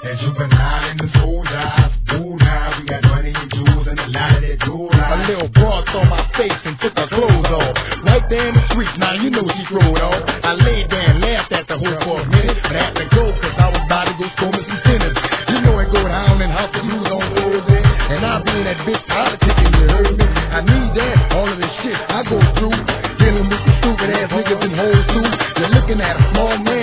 That juvenile in the school's eyes. Ooh, now we got money and jewels and a lot of that jewel eyes. A little broad saw my face and took her clothes off. Right there in the street, now you know she throwed off. I laid there and laughed at the hoe for a minute, but I had to go cause I was about to go score me some tennis. You know it go down in House of Blues on Thursday, and I be in that bitch politicking, you heard me? I need that, all of this shit I go through, dealing with the stupid ass niggas and hoes too. You're looking at a small man